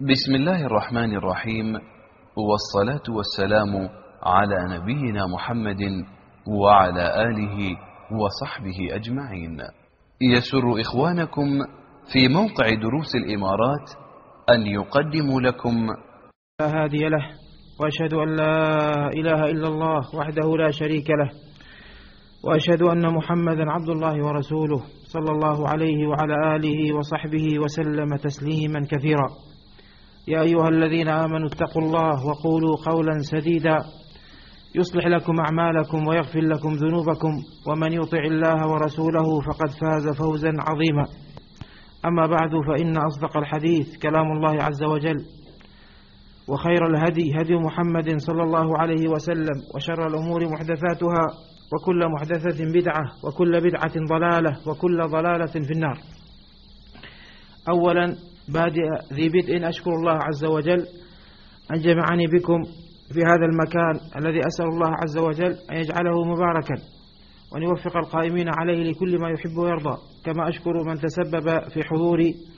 بسم الله الرحمن الرحيم، والصلاة والسلام على نبينا محمد وعلى آله وصحبه أجمعين. يسر إخوانكم في موقع دروس الإمارات أن يقدموا لكم لا هادي له، وأشهد أن لا إله إلا الله وحده لا شريك له، وأشهد أن محمدا عبد الله ورسوله صلى الله عليه وعلى آله وصحبه وسلم تسليما كثيرا. يا أيها الذين آمنوا اتقوا الله وقولوا قولا سديدا يصلح لكم أعمالكم ويغفر لكم ذنوبكم، ومن يطع الله ورسوله فقد فاز فوزا عظيما. أما بعد، فإن أصدق الحديث كلام الله عز وجل، وخير الهدي هدي محمد صلى الله عليه وسلم، وشر الأمور محدثاتها، وكل محدثة بدعة، وكل بدعة ضلالة، وكل ضلالة في النار. أولا بادئ ذي بدء أشكر الله عز وجل أن جمعني بكم في هذا المكان الذي أسأل الله عز وجل أن يجعله مباركا، وأن يوفق القائمين عليه لكل ما يحب ويرضى. كما أشكر من تسبب في حضور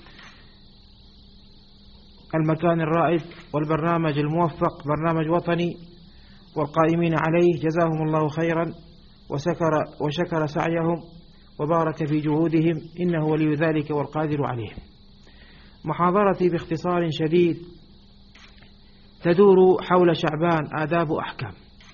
المكان الرائد والبرنامج الموفق، برنامج وطني، والقائمين عليه جزاهم الله خيرا وشكر سعيهم وبارك في جهودهم، إنه ولي ذلك والقادر عليه. محاضرتي باختصار شديد تدور حول شعبان، آداب وأحكام.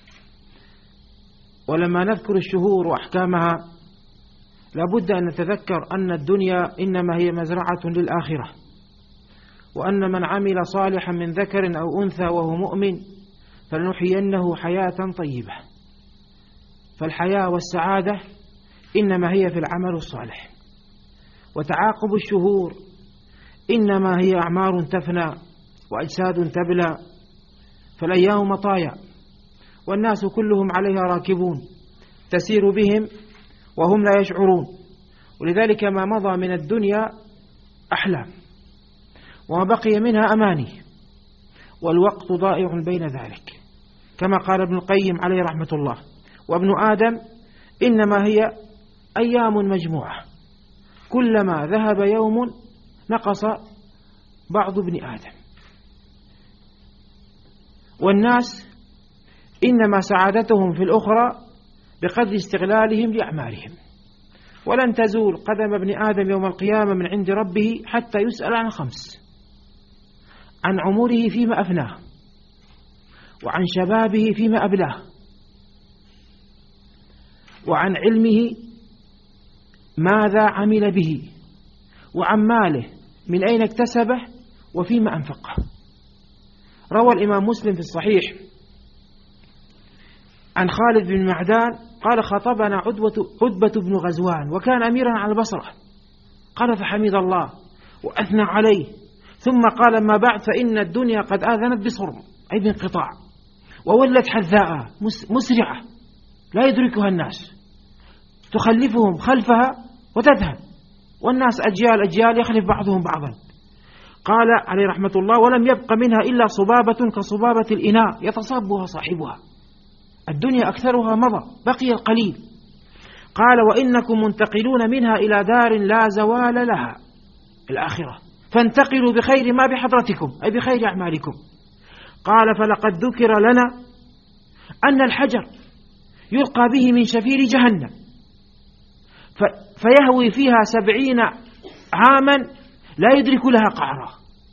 ولما نذكر الشهور وأحكامها لابد أن نتذكر أن الدنيا إنما هي مزرعة للآخرة، وأن من عمل صالحا من ذكر أو أنثى وهو مؤمن فلنحيينه حياة طيبة. فالحياة والسعادة إنما هي في العمل الصالح، وتعاقب الشهور إنما هي أعمار تفنى وأجساد تبلى، فالأيام مطايا والناس كلهم عليها راكبون، تسير بهم وهم لا يشعرون. ولذلك ما مضى من الدنيا أحلام، وما بقي منها أماني، والوقت ضائع بين ذلك، كما قال ابن القيم عليه رحمة الله: وابن آدم إنما هي أيام مجموعة، كلما ذهب يوم نقص بعض ابن آدم. والناس إنما سعادتهم في الأخرى بقدر استغلالهم لأعمالهم، ولن تزول قدم ابن آدم يوم القيامة من عند ربه حتى يسأل عن 5: عن عمره فيما أفناه، وعن شبابه فيما أبلاه، وعن علمه ماذا عمل به، وعن ماله من أين اكتسبه وفيما أنفقه. روى الإمام مسلم في الصحيح عن خالد بن معدان قال: خطبنا عتبة بن غزوان، وكان أميرا على البصرة. قال: فحمد الله وأثنى عليه، ثم قال: ما بعد، فإن الدنيا قد آذنت بصرم، أي بانقطاع، وولت حذاء مسرعة لا يدركها الناس، تخلفهم خلفها وتذهب، والناس أجيال يخلف بعضهم بعضا. قال عليه رحمة الله: ولم يبق منها إلا صبابة كصبابة الإناء يتصبها صاحبها. الدنيا أكثرها مضى، بقي القليل. قال: وإنكم منتقلون منها إلى دار لا زوال لها، الآخرة، فانتقلوا بخير ما بحضرتكم، أي بخير أعمالكم. قال: فلقد ذكر لنا أن الحجر يلقى به من شفير جهنم فيهوي فيها 70 عاما لا يدرك لها قعرا،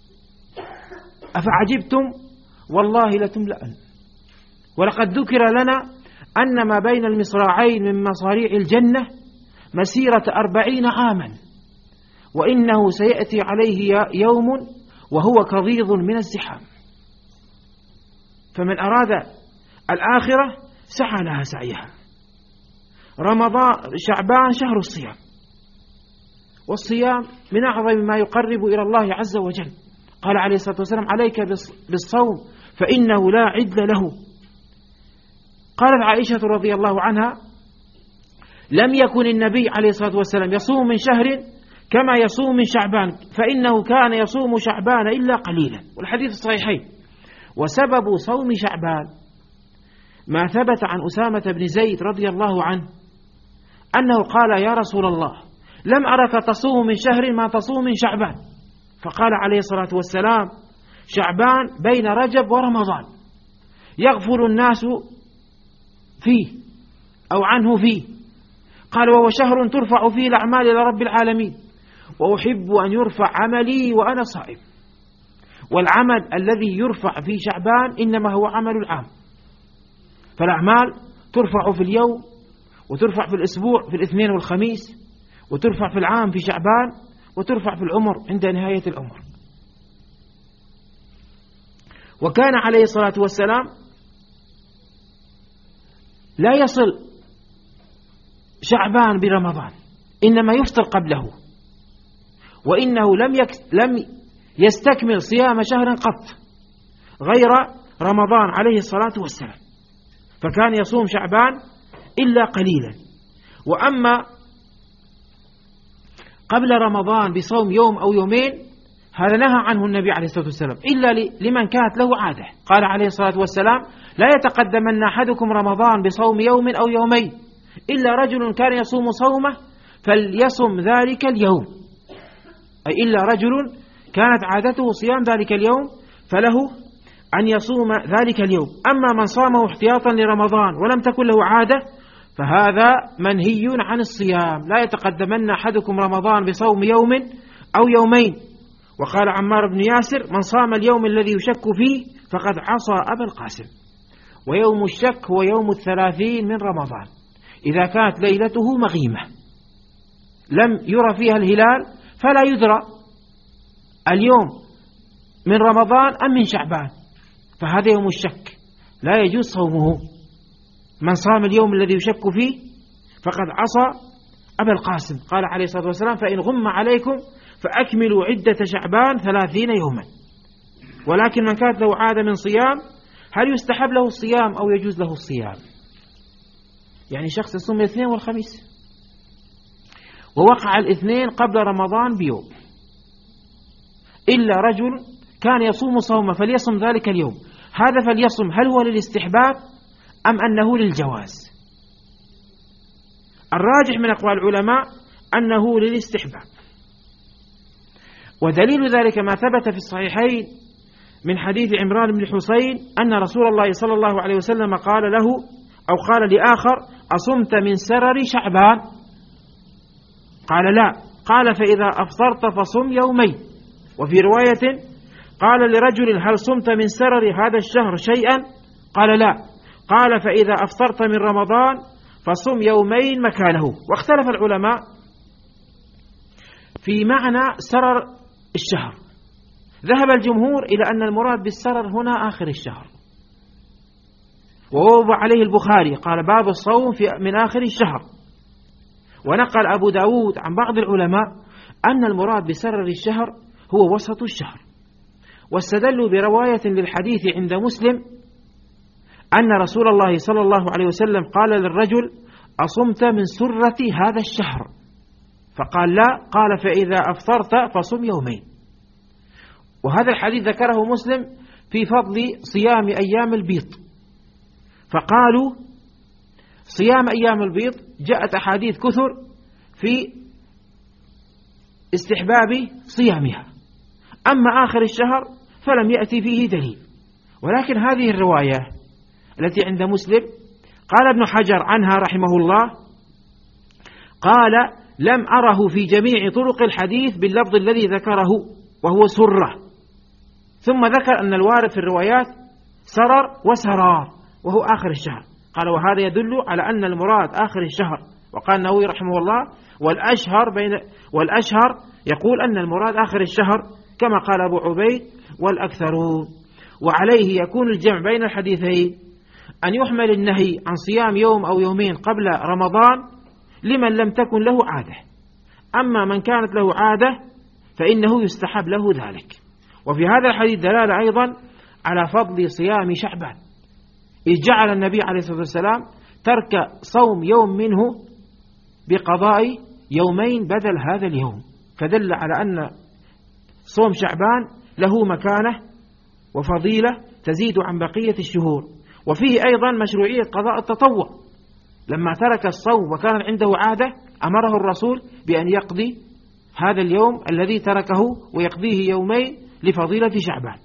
أفعجبتم والله لتملأن. ولقد ذكر لنا أن ما بين المصراعين من مصاريع الجنة مسيرة 40 عاما، وإنه سيأتي عليه يوم وهو كضيض من الزحام. فمن أراد الآخرة سعى لها سعيها. شعبان شهر الصيام، والصيام من أعظم ما يقرب إلى الله عز وجل. قال عليه الصلاة والسلام: عليك بالصوم فإنه لا عدل له. قالت عائشة رضي الله عنها: لم يكن النبي عليه الصلاة والسلام يصوم من شهر كما يصوم من شعبان، فإنه كان يصوم شعبان إلا قليلا. والحديث الصحيحين. وسبب صوم شعبان ما ثبت عن أسامة بن زيد رضي الله عنه أنه قال: يا رسول الله، لم أرك تصوم من شهر ما تصوم من شعبان. فقال عليه الصلاة والسلام: شعبان بين رجب ورمضان يغفل الناس فيه أو عنه فيه. قال وهو شهر ترفع فيه الأعمال إلى رب العالمين، وأحب أن يرفع عملي وأنا صائم. والعمل الذي يرفع في شعبان إنما هو عمل العام، فالأعمال ترفع في اليوم، وترفع في الأسبوع في الاثنين والخميس، وترفع في العام في شعبان، وترفع في العمر عند نهاية العمر. وكان عليه الصلاة والسلام لا يصل شعبان برمضان، إنما يفطر قبله، وإنه لم يستكمل صيام شهر قط غير رمضان عليه الصلاة والسلام، فكان يصوم شعبان إلا قليلا. وأما قبل رمضان بصوم يوم أو يومين هذا نهى عنه النبي عليه الصلاة والسلام إلا لمن كانت له عادة. قال عليه الصلاة والسلام لا يتقدمن أحدكم رمضان بصوم يوم أو يومين إلا رجل كان يصوم صومه فليصم ذلك اليوم، أي إلا رجل كانت عادته صيام ذلك اليوم فله أن يصوم ذلك اليوم. أما من صامه احتياطا لرمضان ولم تكن له عادة فهذا منهي عن الصيام. لا يتقدمن أحدكم رمضان بصوم يوم أو يومين. وقال عمار بن ياسر من صام اليوم الذي يشك فيه فقد عصى أبا القاسم. ويوم الشك هو يوم 30 من رمضان إذا كانت ليلته مغيمة لم يرى فيها الهلال، فلا يدرى اليوم من رمضان أم من شعبان، فهذا يوم الشك لا يجوز صومه. من صام اليوم الذي يشك فيه فقد عصى أبا القاسم. قال عليه الصلاة والسلام فإن غم عليكم فأكملوا عدة شعبان 30 يوما. ولكن من كانت له عادة من صيام هل يستحب له الصيام أو يجوز له الصيام؟ يعني شخص يصوم الاثنين والخميس ووقع الاثنين قبل رمضان بيوم، إلا رجل كان يصوم صومه فليصم ذلك اليوم، هذا فليصم هل هو للاستحباب أم أنه للجواز؟ الراجح من أقوال العلماء أنه للاستحباب. ودليل ذلك ما ثبت في الصحيحين من حديث عمران بن حسين أن رسول الله صلى الله عليه وسلم قال له أو قال لآخر أصمت من سرر شعبان؟ قال لا. قال فإذا أفطرت فصم يومين. وفي رواية قال لرجل هل صمت من سرر هذا الشهر شيئا؟ قال لا. قال فإذا أفطرت من رمضان فصم يومين مكانه. واختلف العلماء في معنى سرر الشهر. ذهب الجمهور إلى أن المراد بالسرر هنا آخر الشهر، ووضع عليه البخاري قال باب الصوم من آخر الشهر. ونقل أبو داود عن بعض العلماء أن المراد بسرر الشهر هو وسط الشهر، واستدلوا برواية للحديث عند مسلم أن رسول الله صلى الله عليه وسلم قال للرجل أصمت من سرة هذا الشهر؟ فقال لا. قال فإذا أفطرت فصم يومين. وهذا الحديث ذكره مسلم في فضل صيام أيام البيض، فقالوا صيام أيام البيض جاءت أحاديث كثر في استحباب صيامها، أما آخر الشهر فلم يأتي فيه دليل. ولكن هذه الرواية التي عند مسلم قال ابن حجر عنها رحمه الله قال لم أره في جميع طرق الحديث باللفظ الذي ذكره وهو سرة، ثم ذكر أن الوارد في الروايات سرر وسرار وهو آخر الشهر. قال وهذا يدل على أن المراد آخر الشهر. وقال النووي رحمه الله والأشهر يقول أن المراد آخر الشهر كما قال أبو عبيد والأكثرون. وعليه يكون الجمع بين الحديثين أن يحمل النهي عن صيام يوم أو يومين قبل رمضان لمن لم تكن له عادة، أما من كانت له عادة فإنه يستحب له ذلك. وفي هذا الحديث دلالة أيضا على فضل صيام شعبان، إذ جعل النبي عليه الصلاة والسلام ترك صوم يوم منه بقضاء يومين بدل هذا اليوم، فدل على أن صوم شعبان له مكانة وفضيلة تزيد عن بقية الشهور. وفيه أيضا مشروعية قضاء التطوع، لما ترك الصوم وكان عنده عادة أمره الرسول بأن يقضي هذا اليوم الذي تركه ويقضيه يومين لفضيلة شعبان.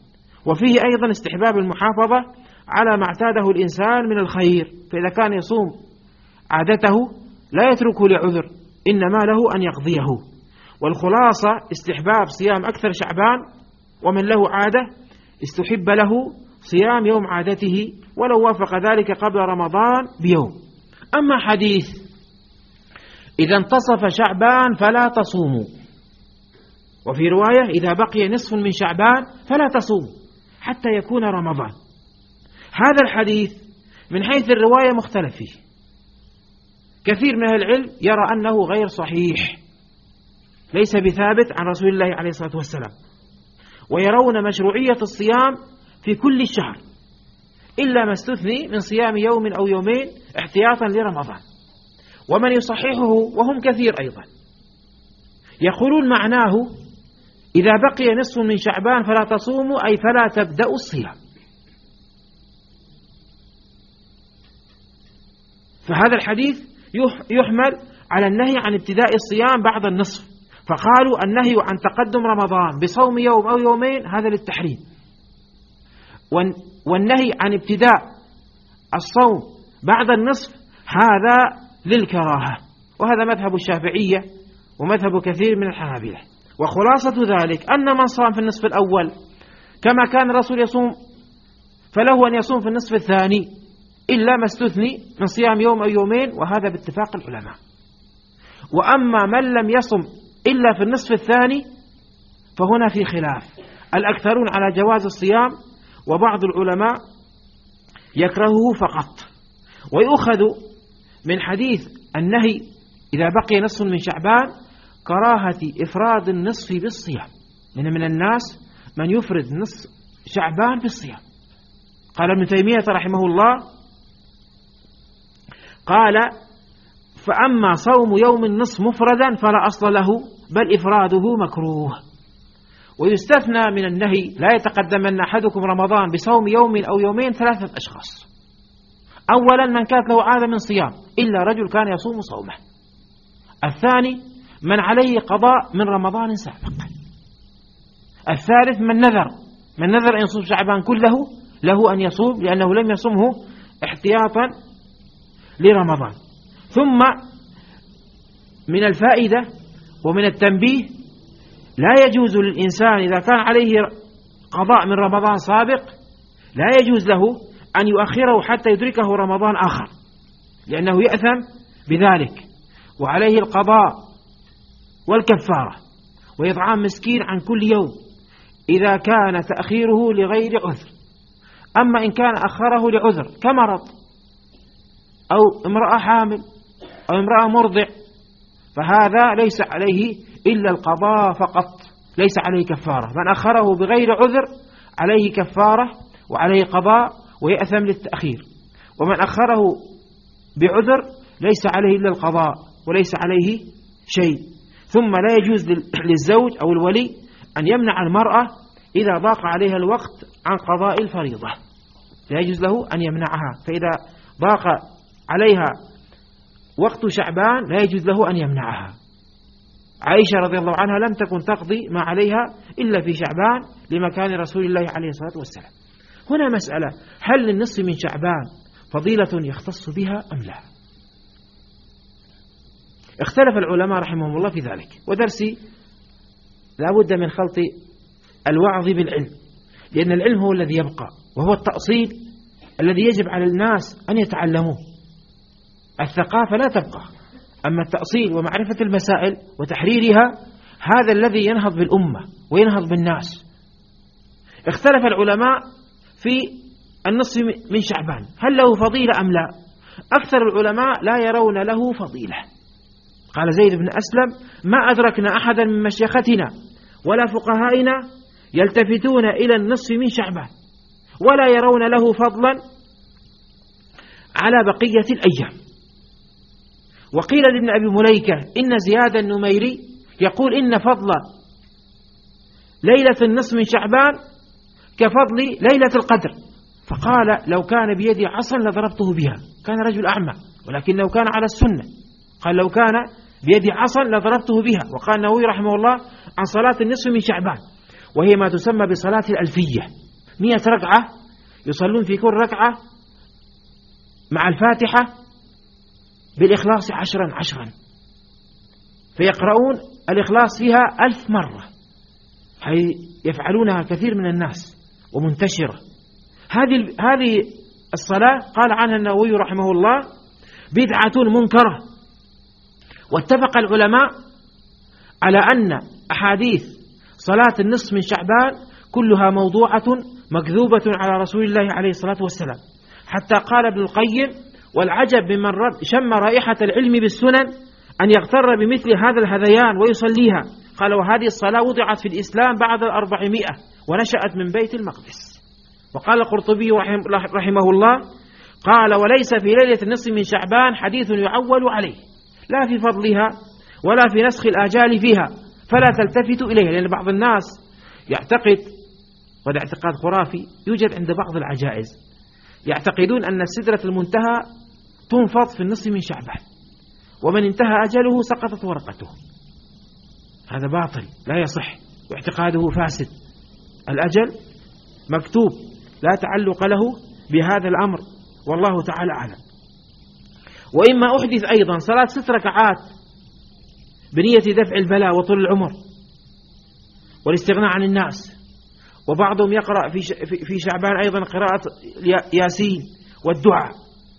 وفيه أيضا استحباب المحافظة على ما اعتاده الإنسان من الخير، فإذا كان يصوم عادته لا يتركه لعذر، إنما له أن يقضيه. والخلاصة استحباب صيام أكثر شعبان، ومن له عادة استحب له صيام يوم عادته ولو وافق ذلك قبل رمضان بيوم. أما حديث إذا انتصف شعبان فلا تصوموا، وفي رواية إذا بقي نصف من شعبان فلا تصوموا حتى يكون رمضان، هذا الحديث من حيث الرواية مختلف فيه. كثير من أهل العلم يرى أنه غير صحيح، ليس بثابت عن رسول الله عليه الصلاة والسلام، ويرون مشروعية الصيام في كل الشهر إلا ما استثني من صيام يوم أو يومين احتياطا لرمضان. ومن يصححه وهم كثير أيضا يقولون معناه إذا بقي نصف من شعبان فلا تصوموا، أي فلا تبدأوا الصيام. فهذا الحديث يحمل على النهي عن ابتداء الصيام بعد النصف، فقالوا النهي عن تقدم رمضان بصوم يوم أو يومين هذا للتحريم، والنهي عن ابتداء الصوم بعد النصف هذا للكراهة، وهذا مذهب الشافعية ومذهب كثير من الحنابلة. وخلاصة ذلك أن من صام في النصف الأول كما كان الرسول يصوم فله أن يصوم في النصف الثاني إلا ما استثني من صيام يوم أو يومين، وهذا باتفاق العلماء. وأما من لم يصم إلا في النصف الثاني فهنا في خلاف، الأكثرون على جواز الصيام، وبعض العلماء يكرهه فقط. ويؤخذ من حديث النهي إذا بقي نصف من شعبان كراهة إفراد النصف بالصيام، من الناس من يفرد نصف شعبان بالصيام. قال ابن تيمية رحمه الله قال فأما صوم يوم النصف مفردا فلا أصل له بل إفراده مكروه. ويستثنى من النهي لا يتقدمن أحدكم رمضان بصوم يوم أو يومين 3 أشخاص. أولا من كانت له عادة من صيام إلا رجل كان يصوم صومه. الثاني من عليه قضاء من رمضان سابق. الثالث من نذر أن يصوم شعبان كله له أن يصوم لأنه لم يصومه احتياطا لرمضان. ثم من الفائدة ومن التنبيه لا يجوز للإنسان إذا كان عليه قضاء من رمضان سابق لا يجوز له أن يؤخره حتى يدركه رمضان آخر، لأنه يأثم بذلك، وعليه القضاء والكفارة وإطعام مسكين عن كل يوم إذا كان تأخيره لغير عذر. أما إن كان أخره لعذر كمرض أو امرأة حامل أو امرأة مرضع فهذا ليس عليه إلا القضاء فقط، ليس عليه كفارة. من أخره بغير عذر عليه كفارة وعليه قضاء ويأثم للتأخير، ومن أخره بعذر ليس عليه إلا القضاء وليس عليه شيء. ثم لا يجوز للزوج أو الولي أن يمنع المرأة إذا ضاق عليها الوقت عن قضاء الفريضة، لا يجوز له أن يمنعها. فإذا ضاق عليها وقت شعبان لا يجوز له أن يمنعها. عائشة رضي الله عنها لم تكن تقضي ما عليها إلا في شعبان لمكان رسول الله عليه الصلاة والسلام. هنا مسألة، هل للنصف من شعبان فضيلة يختص بها أم لا؟ اختلف العلماء رحمهم الله في ذلك، ودرسي لا بد من خلط الوعظ بالعلم، لأن العلم هو الذي يبقى وهو التأصيل الذي يجب على الناس أن يتعلموه. الثقافة لا تبقى، أما التأصيل ومعرفة المسائل وتحريرها هذا الذي ينهض بالأمة وينهض بالناس. اختلف العلماء في النصف من شعبان هل له فضيلة أم لا؟ أكثر العلماء لا يرون له فضيلة. قال زيد بن أسلم ما أدركنا أحدا من مشيختنا ولا فقهائنا يلتفتون إلى النصف من شعبان ولا يرون له فضلا على بقية الأيام. وقيل لابن أبي مليكة إن زياد النميري يقول إن فضل ليلة النصف من شعبان كفضل ليلة القدر، فقال لو كان بيدي عصا لضربته بها. كان رجل أعمى ولكنه كان على السنة، قال لو كان بيدي عصا لضربته بها. وقال النووي رحمه الله عن صلاة النصف من شعبان وهي ما تسمى بصلاة الألفية، 100 ركعة يصلون في كل ركعة مع الفاتحة بالإخلاص 10 فيقرؤون الإخلاص فيها 1000 مرة، يفعلونها كثير من الناس ومنتشرة. هذه الصلاة قال عنها النووي رحمه الله بدعة منكرة. واتفق العلماء على أن أحاديث صلاة النصف من شعبان كلها موضوعة مكذوبة على رسول الله عليه الصلاة والسلام، حتى قال ابن القيم: والعجب ممن شم رائحة العلم بالسنن أن يغتر بمثل هذا الهذيان ويصليها. قال: وهذه الصلاة وضعت في الإسلام بعد 400 ونشأت من بيت المقدس. وقال القرطبي رحمه الله قال: وليس في ليلة النصف من شعبان حديث يعول عليه، لا في فضلها ولا في نسخ الآجال فيها، فلا تلتفتوا إليها. لأن بعض الناس يعتقد، وهذا اعتقاد خرافي يوجد عند بعض العجائز، يعتقدون أن السدرة المنتهى تنفض في النصف من شعبان، ومن انتهى أجله سقطت ورقته. هذا باطل لا يصح، واعتقاده فاسد. الأجل مكتوب، لا تعلق له بهذا الأمر، والله تعالى أعلم. وإما أحدث أيضا صلاة 6 ركعات بنية دفع البلاء وطول العمر والاستغناء عن الناس، وبعضهم يقرأ في شعبان أيضا قراءة ياسين والدعاء.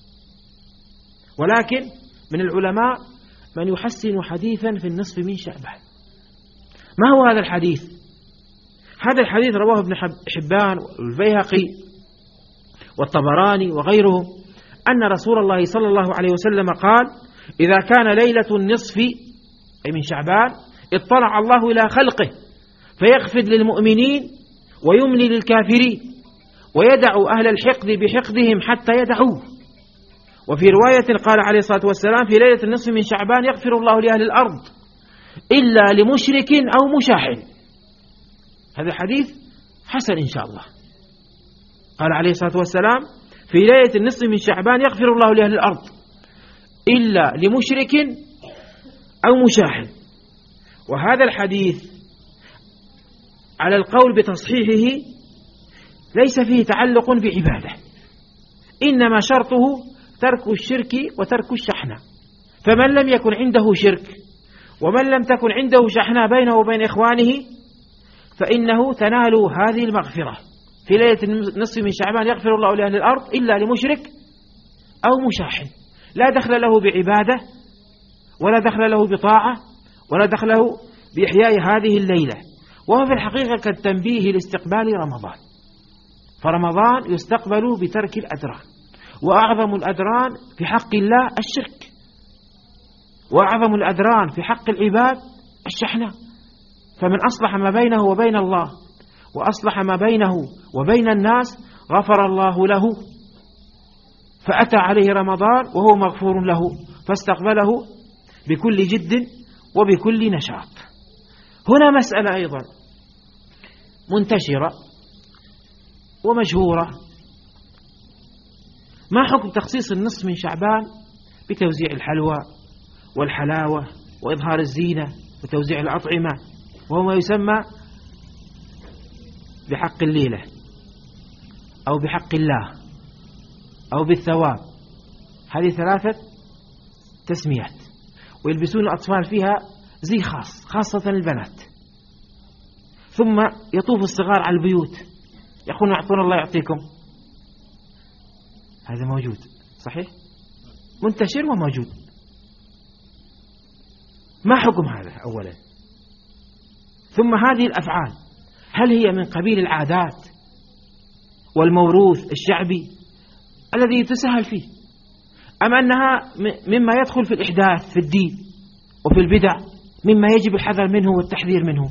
ولكن من العلماء من يحسن حديثا في النصف من شعبان. ما هو هذا الحديث؟ هذا الحديث رواه ابن حبان والبيهقي والطبراني وغيرهم أن رسول الله صلى الله عليه وسلم قال: إذا كان ليلة النصف أي من شعبان اطلع الله إلى خلقه فيخفض للمؤمنين ويملي للكافرين ويدع أهل الحقد بحقدهم حتى يدعوه. وفي رواية قال عليه الصلاة والسلام: في ليلة النصف من شعبان يغفر الله لأهل الأرض إلا لمشرك أو مشاحن. هذا حديث حسن إن شاء الله. قال عليه الصلاة والسلام: في ليلة النصف من شعبان يغفر الله لأهل الأرض إلا لمشرك أو مشاحن. وهذا الحديث على القول بتصحيحه ليس فيه تعلق بعبادة، إنما شرطه ترك الشرك وترك الشحنة. فمن لم يكن عنده شرك ومن لم تكن عنده شحنة بينه وبين إخوانه فإنه تنال هذه المغفرة. في ليلة النصف من شعبان يغفر الله لأهل الأرض إلا لمشرك أو مشاحن، لا دخل له بعبادة ولا دخل له بطاعة ولا دخل له بإحياء هذه الليلة. وهو في الحقيقة كالتنبيه لاستقبال رمضان، فرمضان يستقبل بترك الأدران، وأعظم الأدران في حق الله الشرك، وأعظم الأدران في حق العباد الشحنة. فمن أصلح ما بينه وبين الله وأصلح ما بينه وبين الناس غفر الله له. فأتى عليه رمضان وهو مغفور له، فاستقبله بكل جد وبكل نشاط. هنا مسألة أيضا منتشرة ومشهورة: ما حكم تخصيص النصف من شعبان بتوزيع الحلوى والحلاوة وإظهار الزينة وتوزيع الأطعمة، وهو ما يسمى بحق الليلة أو بحق الله أو بالثواب. هذه 3 تسميات، ويلبسون الأطفال فيها زي خاص، خاصة البنات. ثم يطوف الصغار على البيوت يقولون: أعطونا الله يعطيكم. هذا موجود صحيح، منتشر وموجود. ما حكم هذا أولا؟ ثم هذه الأفعال هل هي من قبيل العادات والموروث الشعبي الذي يتساهل فيه، أم أنها مما يدخل في الإحداث في الدين وفي البدع مما يجب الحذر منه والتحذير منه؟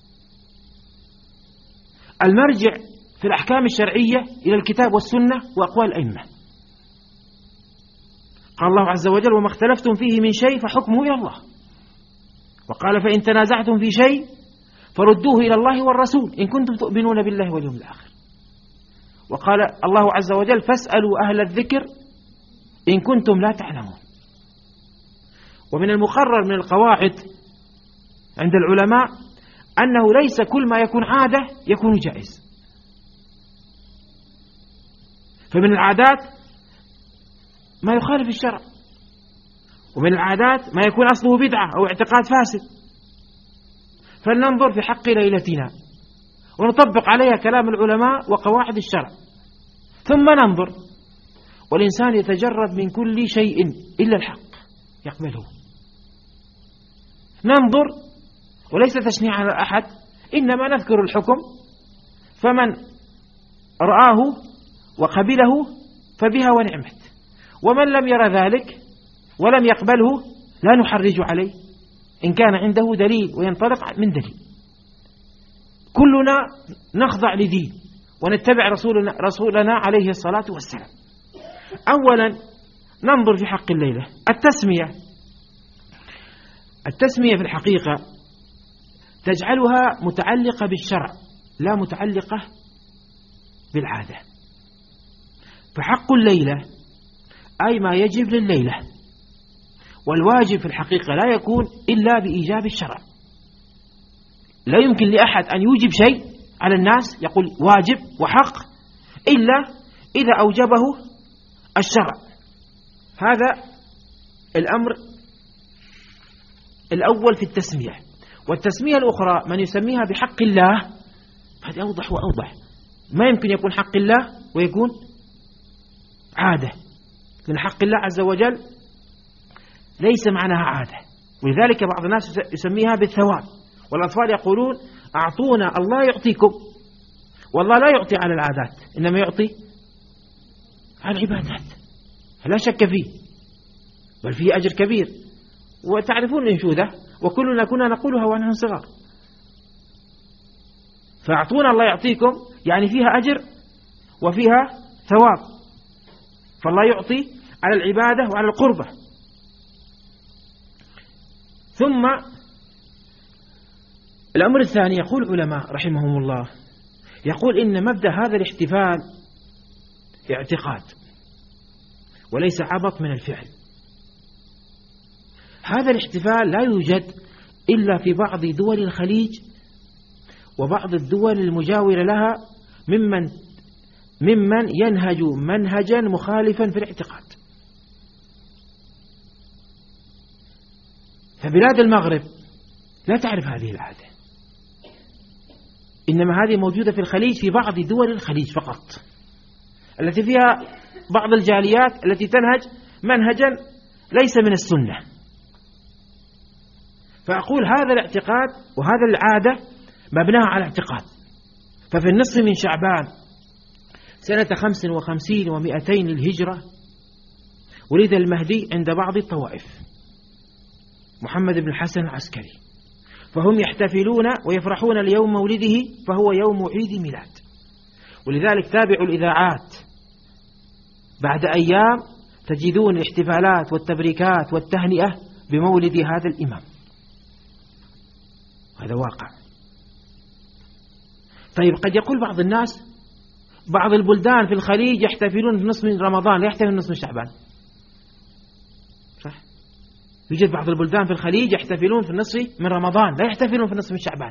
المرجع في الأحكام الشرعية إلى الكتاب والسنة وأقوال الأئمة. قال الله عز وجل: وما اختلفتم فيه من شيء فحكمه إلى الله. وقال: فإن تنازعتم في شيء فردوه إلى الله والرسول إن كنتم تؤمنون بالله واليوم الآخر. وقال الله عز وجل: فاسألوا أهل الذكر إن كنتم لا تعلمون. ومن المقرر من القواعد عند العلماء أنه ليس كل ما يكون عادة يكون جائز، فمن العادات ما يخالف الشرع، ومن العادات ما يكون أصله بدعة أو اعتقاد فاسد. فلننظر في حق ليلتنا ونطبق عليها كلام العلماء وقواعد الشرع، ثم ننظر. والإنسان يتجرد من كل شيء إلا الحق يقبله. ننظر وليس تشنيع على أحد، إنما نذكر الحكم، فمن رآه وقبله فبها ونعمت، ومن لم ير ذلك ولم يقبله لا نحرج عليه إن كان عنده دليل وينطلق من دليل. كلنا نخضع لدين ونتبع رسولنا عليه الصلاة والسلام. أولا ننظر في حق الليلة. التسمية في الحقيقة تجعلها متعلقة بالشرع لا متعلقة بالعادة. فحق الليلة أي ما يجب لليلة، والواجب في الحقيقة لا يكون إلا بإيجاب الشرع. لا يمكن لأحد أن يوجب شيء على الناس يقول واجب وحق إلا إذا أوجبه الشرع. هذا الأمر الأول في التسمية. والتسمية الأخرى من يسميها بحق الله، هذا أوضح وأوضح. ما يمكن يكون حق الله ويكون عادة، لأن حق الله عز وجل ليس معناها عادة. ولذلك بعض الناس يسميها بالثواب. والأطفال يقولون أعطونا الله يعطيكم، والله لا يعطي على العادات، إنما يعطي على العبادات، لا شك فيه، بل فيه أجر كبير. وتعرفون الأنشودة وكلنا كنا نقولها ونحن صغار. فأعطونا الله يعطيكم يعني فيها أجر وفيها ثواب، فالله يعطي على العبادة وعلى القربة. ثم الأمر الثاني، يقول علماء رحمهم الله، يقول إن مبدأ هذا الاحتفال اعتقاد وليس عبط من الفعل. هذا الاحتفال لا يوجد إلا في بعض دول الخليج وبعض الدول المجاورة لها ممن ينهج منهجا مخالفا في الاعتقاد. فبلاد المغرب لا تعرف هذه العادة، إنما هذه موجودة في الخليج، في بعض دول الخليج فقط، التي فيها بعض الجاليات التي تنهج منهجا ليس من السنة. فأقول هذا الاعتقاد وهذا العادة مبناها على اعتقاد. ففي النصف من شعبان سنة 55 و200 للهجرة ولد المهدي عند بعض الطوائف، محمد بن الحسن العسكري، فهم يحتفلون ويفرحون ليوم مولده، فهو يوم عيد ميلاد. ولذلك تابعوا الإذاعات بعد أيام تجدون الاحتفالات والتبريكات والتهنئة بمولد هذا الإمام. هذا واقع. طيب قد يقول بعض الناس بعض البلدان في الخليج يحتفلون في نصف من رمضان، لا يحتفلون في نصف من شعبان. صح؟ يوجد بعض البلدان في الخليج يحتفلون في النصف من رمضان، لا يحتفلون في النصف من شعبان.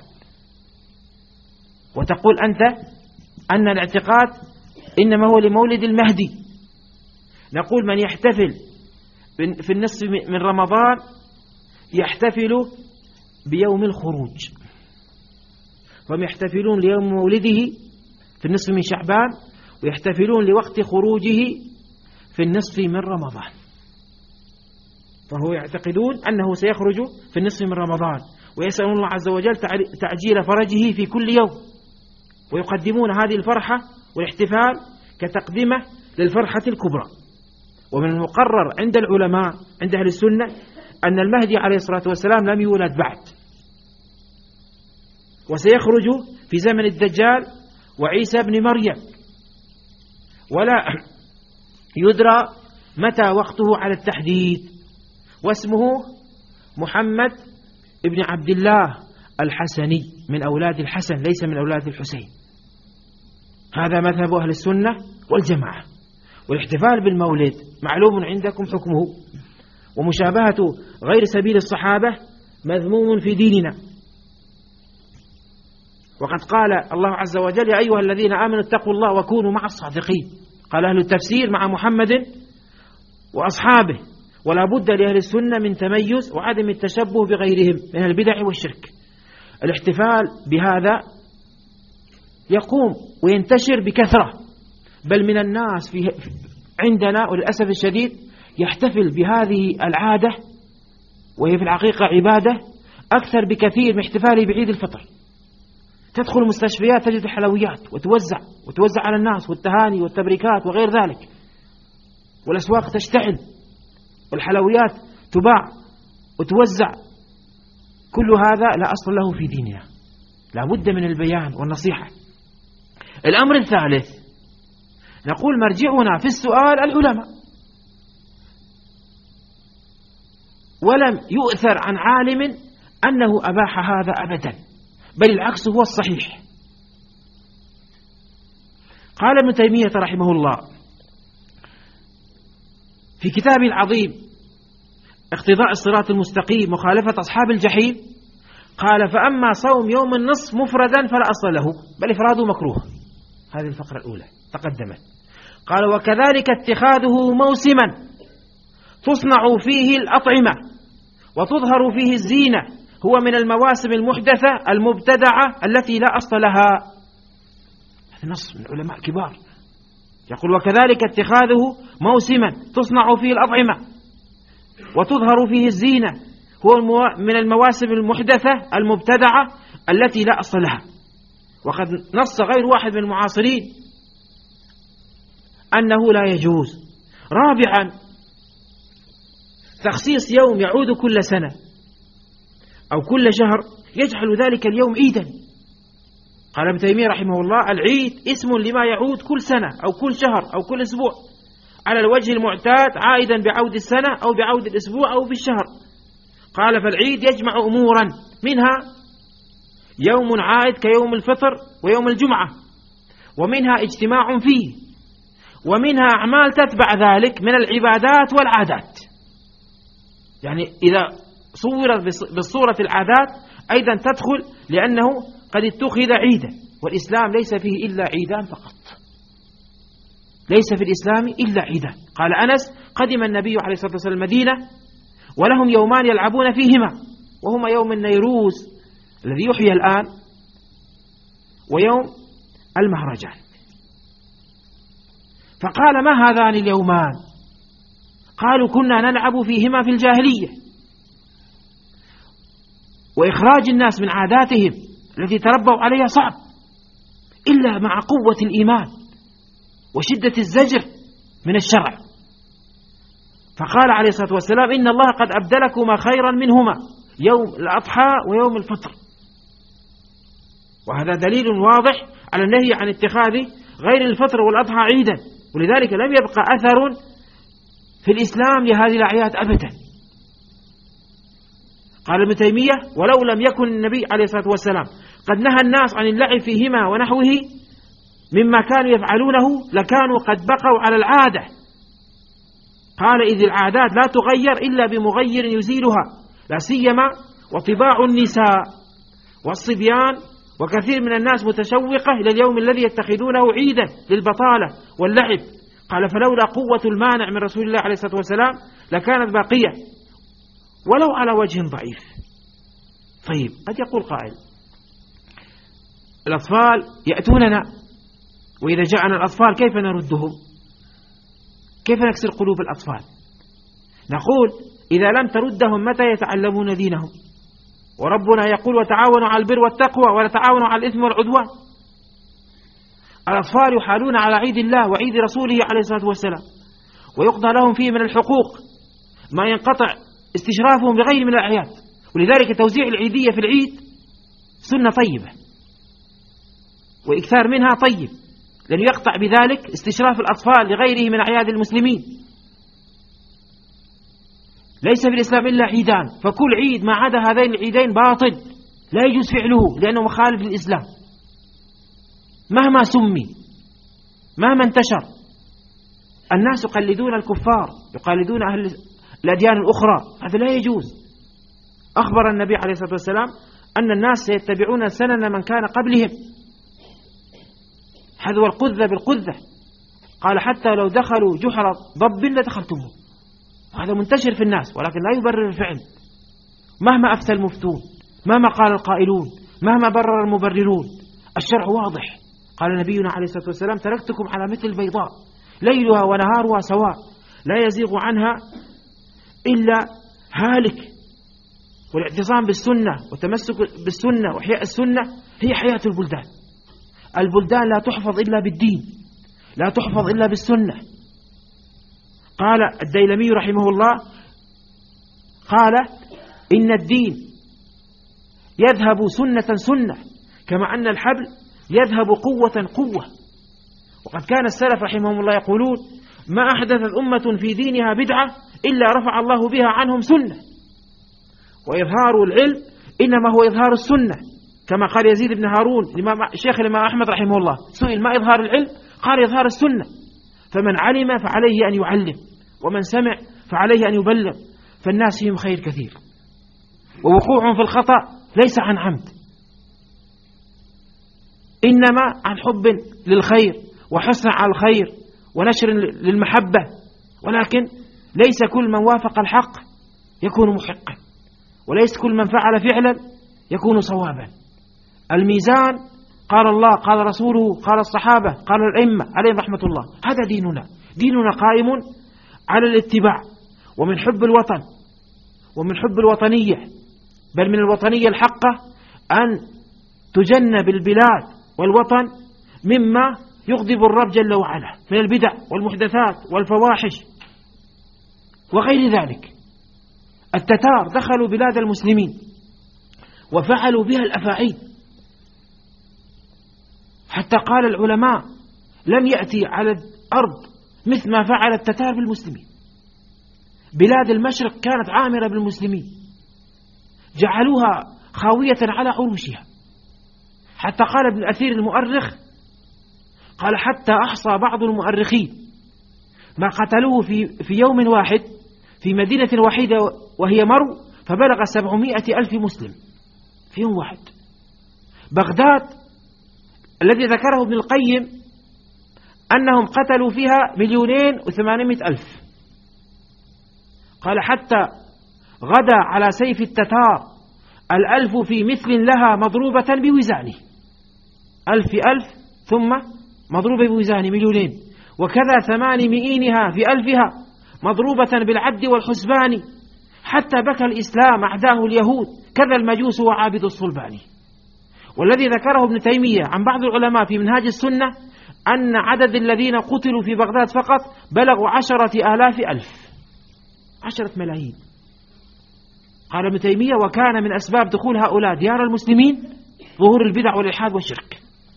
وتقول أنت أن الاعتقاد إنما هو لمولد المهدي. نقول من يحتفل في النصف من رمضان يحتفل بيوم الخروج، فهم يحتفلون ليوم مولده في النصف من شعبان، ويحتفلون لوقت خروجه في النصف من رمضان. فهو يعتقدون أنه سيخرج في النصف من رمضان، ويسألون الله عز وجل تعجيل فرجه في كل يوم، ويقدمون هذه الفرحة والاحتفال كتقدمة للفرحة الكبرى. ومن المقرر عند العلماء عند أهل السنة أن المهدي عليه الصلاة والسلام لم يولد بعد، وسيخرج في زمن الدجال وعيسى بن مريم، ولا يدرى متى وقته على التحديد. واسمه محمد ابن عبد الله الحسني، من أولاد الحسن ليس من أولاد الحسين. هذا مذهب أهل السنة والجماعة. والاحتفال بالمولد معلوم عندكم حكمه، ومشابهة غير سبيل الصحابة مذموم في ديننا. وقد قال الله عز وجل: يا أيها الذين آمنوا اتقوا الله وكونوا مع الصادقين. قال أهل التفسير مع محمد وأصحابه. ولا بد لأهل السنة من تميز وعدم التشبه بغيرهم من البدع والشرك. الاحتفال بهذا يقوم وينتشر بكثرة، بل من الناس عندنا وللأسف الشديد يحتفل بهذه العادة وهي في الحقيقة عبادة أكثر بكثير من احتفاله بعيد الفطر. تدخل المستشفيات تجد الحلويات وتوزع على الناس والتهاني والتبريكات وغير ذلك، والأسواق تشتعل والحلويات تباع وتوزع. كل هذا لا أصل له في ديننا، لا بد من البيان والنصيحة. الأمر الثالث نقول مرجعنا في السؤال العلماء، ولم يؤثر عن عالم أنه أباح هذا أبدا، بل العكس هو الصحيح. قال ابن تيمية رحمه الله في كتابه العظيم اقتضاء الصراط المستقيم مخالفة أصحاب الجحيم، قال فأما صوم يوم النصف مفردا فلا أصل له بل إفراده مكروه. هذه الفقرة الأولى تقدمت. قال وكذلك اتخاذه موسما تصنع فيه الأطعمة وتظهر فيه الزينة هو من المواسم المحدثة المبتدعة التي لا أصل لها. هذا نص من علماء كبار يقول وكذلك اتخاذه موسما تصنع فيه الأطعمة وتظهر فيه الزينة هو من المواسم المحدثة المبتدعة التي لا أصل لها. وقد نص غير واحد من المعاصرين أنه لا يجوز. رابعا تخصيص يوم يعود كل سنة أو كل شهر يجعل ذلك اليوم عيدا. قال ابن تيمية رحمه الله العيد اسم لما يعود كل سنة أو كل شهر أو كل أسبوع على الوجه المعتاد عائدا بعود السنة أو بعود الأسبوع أو بالشهر. قال فالعيد يجمع أمورا منها يوم عائد كيوم الفطر ويوم الجمعة، ومنها اجتماع فيه، ومنها أعمال تتبع ذلك من العبادات والعادات. يعني إذا صورت بالصورة العادات أيضا تدخل لأنه قد اتخذ عيدا، والإسلام ليس فيه إلا عيدان فقط، ليس في الإسلام إلا عيدان. قال أنس قدم النبي عليه الصلاة والسلام المدينة ولهم يومان يلعبون فيهما وهما يوم النيروز الذي يحيى الآن ويوم المهرجان. فقال ما هذان اليومان؟ قالوا كنا نلعب فيهما في الجاهلية، وإخراج الناس من عاداتهم التي تربوا عليها صعب إلا مع قوة الإيمان وشدة الزجر من الشرع. فقال عليه الصلاة والسلام إن الله قد أبدلكما خيرا منهما يوم الأضحى ويوم الفطر. وهذا دليل واضح على النهي عن اتخاذ غير الفطر والأضحى عيدا، ولذلك لم يبقى أثر في الإسلام لهذه الأعياد أبدا. قال ابن تيمية ولو لم يكن النبي عليه الصلاة والسلام قد نهى الناس عن اللعب فيهما ونحوه مما كانوا يفعلونه لكانوا قد بقوا على العادة. قال إذ العادات لا تغير إلا بمغير يزيلها، لا سيما وطباع النساء والصبيان وكثير من الناس متشوقة إلى اليوم الذي يتخذونه عيدا للبطالة واللعب. قال فلولا قوة المانع من رسول الله عليه الصلاة والسلام لكانت باقية ولو على وجه ضعيف. طيب قد يقول قائل الأطفال يأتوننا وإذا جاءنا الأطفال كيف نردهم؟ كيف نكسر قلوب الأطفال؟ نقول إذا لم تردهم متى يتعلمون دينهم؟ وربنا يقول وتعاونوا على البر والتقوى ولا تعاونوا على الإثم والعدوان. الأطفال يحالون على عيد الله وعيد رسوله عليه الصلاة والسلام ويقضى لهم فيه من الحقوق ما ينقطع استشرافهم بغير من الأعياد، ولذلك توزيع العيدية في العيد سنة طيبة وإكثار منها طيب، لأنه يقطع بذلك استشراف الأطفال لغيره من أعياد المسلمين. ليس في الإسلام إلا عيدان، فكل عيد ما عدا هذين العيدين باطل لا يجوز فعله لأنه مخالف للإسلام مهما سمي مهما انتشر. الناس يقلدون الكفار يقلدون أهل الأديان الأخرى، هذا لا يجوز. أخبر النبي عليه الصلاة والسلام أن الناس سيتبعون سنن من كان قبلهم، حذو القذة بالقذة. قال حتى لو دخلوا جحر ضب لدخلتموه. هذا منتشر في الناس، ولكن لا يبرر الفعل. مهما أفتى المفتون، مهما قال القائلون، مهما برر المبررون، الشرع واضح. قال نبينا عليه الصلاة والسلام: تركتكم على مثل البيضاء ليلها ونهارها سواء لا يزيغ عنها إلا هالك. والاعتصام بالسنة والتمسك بالسنة وإحياء السنة هي حياة البلدان. البلدان لا تحفظ إلا بالدين، لا تحفظ إلا بالسنة. قال الديلمي رحمه الله، قال: إن الدين يذهب سنة سنة كما أن الحبل يذهب قوة قوة. وقد كان السلف رحمهم الله يقولون: ما أحدثت أمة في دينها بدعة إلا رفع الله بها عنهم سنة. وإظهار العلم إنما هو إظهار السنة، كما قال يزيد بن هارون شيخ الإمام أحمد رحمه الله، سئل: ما إظهار العلم؟ قال: إظهار السنة. فمن علم فعليه أن يعلم، ومن سمع فعليه أن يبلغ، فالناس فيهم خير كثير. ووقوعهم في الخطأ ليس عن عمد، إنما عن حب للخير وحسن على الخير ونشر للمحبة. ولكن ليس كل من وافق الحق يكون محقا، وليس كل من فعل فعلا يكون صوابا. الميزان قال الله، قال رسوله، قال الصحابة، قال الأئمة عليهم رحمة الله. هذا ديننا. ديننا قائم على الاتباع، ومن حب الوطن ومن حب الوطنية، بل من الوطنية الحقة أن تجنب البلاد والوطن مما يغضب الرب جل وعلا من البدع والمحدثات والفواحش وغير ذلك. التتار دخلوا بلاد المسلمين وفعلوا بها الأفاعيل، حتى قال العلماء: لم يأتي على الأرض مثل ما فعل التتار بالمسلمين. بلاد المشرق كانت عامرة بالمسلمين، جعلوها خاوية على عروشها، حتى قال ابن أثير المؤرخ، قال: حتى أحصى بعض المؤرخين ما قتلوه في يوم واحد في مدينة واحدة وهي مرو، فبلغ 700,000 مسلم في يوم واحد. بغداد الذي ذكره ابن القيم أنهم قتلوا فيها 2,800,000. قال: حتى غدا على سيف التتار 1,000 في مثل لها مضروبة بوزانه، 1,000 في 1,000 ثم مضروبة بوزانه 2,000,000، وكذا 800 في 1,000 مضروبة بالعد والحسبان، حتى بكى الإسلام أعداه اليهود، كذا المجوس وعابد الصلبان. والذي ذكره ابن تيمية عن بعض العلماء في منهاج السنة أن عدد الذين قتلوا في بغداد فقط بلغوا 10,000,000، 10 ملايين. قال ابن تيمية: وكان من أسباب دخول هؤلاء ديار المسلمين ظهور البدع والإلحاد والشرك.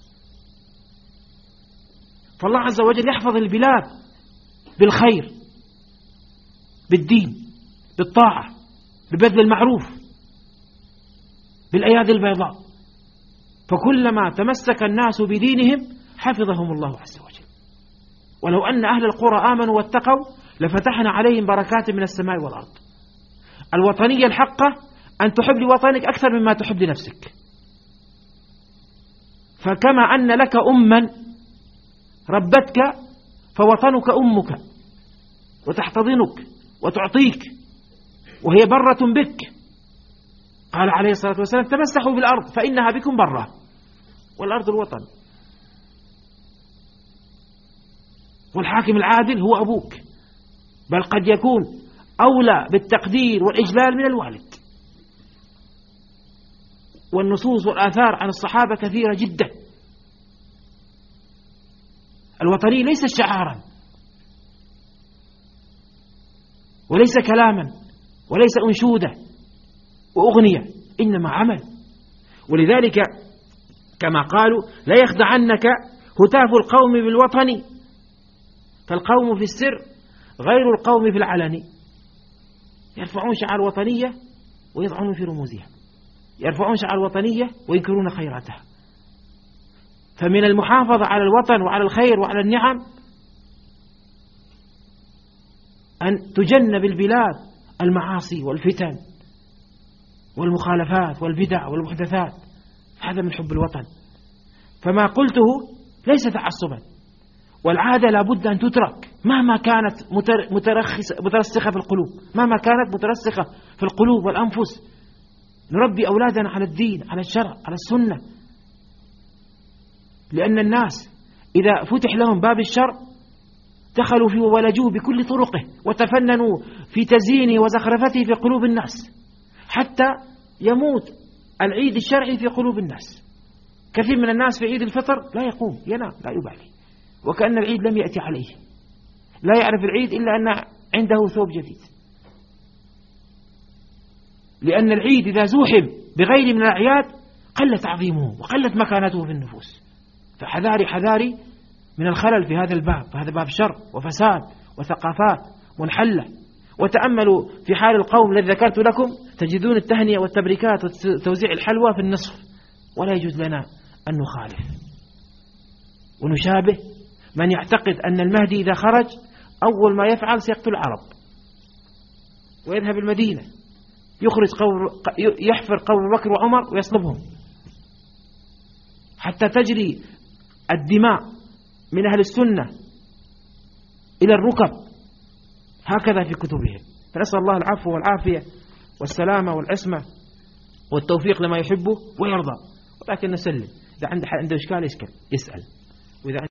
فالله عز وجل يحفظ البلاد بالخير، بالدين، بالطاعة، ببذل المعروف، بالأيادي البيضاء. فكلما تمسك الناس بدينهم حفظهم الله عز وجل. ولو أن أهل القرى آمنوا واتقوا لفتحنا عليهم بركات من السماء والأرض. الوطنية الحقة أن تحب لوطنك أكثر مما تحب لنفسك. فكما أن لك أما ربتك فوطنك أمك، وتحتضنك وتعطيك وهي برة بك. قال عليه الصلاة والسلام: تمسحوا بالأرض فإنها بكم برة. والأرض الوطن، والحاكم العادل هو أبوك، بل قد يكون أولى بالتقدير والإجلال من الوالد. والنصوص والآثار عن الصحابة كثيرة جدا. الوطنية ليست شعارا وليس كلاما وليس أنشودة وأغنية، إنما عمل. ولذلك كما قالوا: لا يخدعنك هتاف القوم بالوطن، فالقوم في السر غير القوم في العلن. يرفعون شعار الوطنية ويضعون في رموزها، يرفعون شعار الوطنية وينكرون خيراتها. فمن المحافظة على الوطن وعلى الخير وعلى النعم أن تجنب البلاد المعاصي والفتن والمخالفات والبدع والمحدثات. هذا من حب الوطن. فما قلته ليس تعصبا، والعادة لابد أن تترك مهما كانت مترسخة في القلوب، مهما كانت مترسخة في القلوب والأنفس. نربي أولادنا على الدين، على الشرع، على السنة، لأن الناس إذا فتح لهم باب الشر دخلوا فيه وولجوه بكل طرقه وتفننوا في تزيينه وزخرفته في قلوب الناس، حتى يموت العيد الشرعي في قلوب الناس. كثير من الناس في عيد الفطر لا يقوم، ينام، لا يبالي، وكأن العيد لم يأتي عليه، لا يعرف العيد إلا أن عنده ثوب جديد، لأن العيد إذا زوحم بغير من الأعياد قل تعظيمه وقلت مكانته في النفوس. فحذاري حذاري من الخلل في هذا الباب، فهذا باب شر وفساد وثقافات منحلة. وتأملوا في حال القوم الذي ذكرت لكم، تجدون التهنئة والتبريكات وتوزيع الحلوى في النصف، ولا يجوز لنا أن نخالف ونشابه من يعتقد أن المهدي إذا خرج أول ما يفعل سيقتل العرب ويذهب المدينة، يحفر قبر بكر وعمر ويصلبهم حتى تجري الدماء من أهل السنة إلى الركب، هكذا في كتبهم. فنسأل الله العفو والعافية والسلامة والعصمة والتوفيق لما يحبه ويرضى. ولكن نسلم، إذا عنده إشكال يسأل، وإذا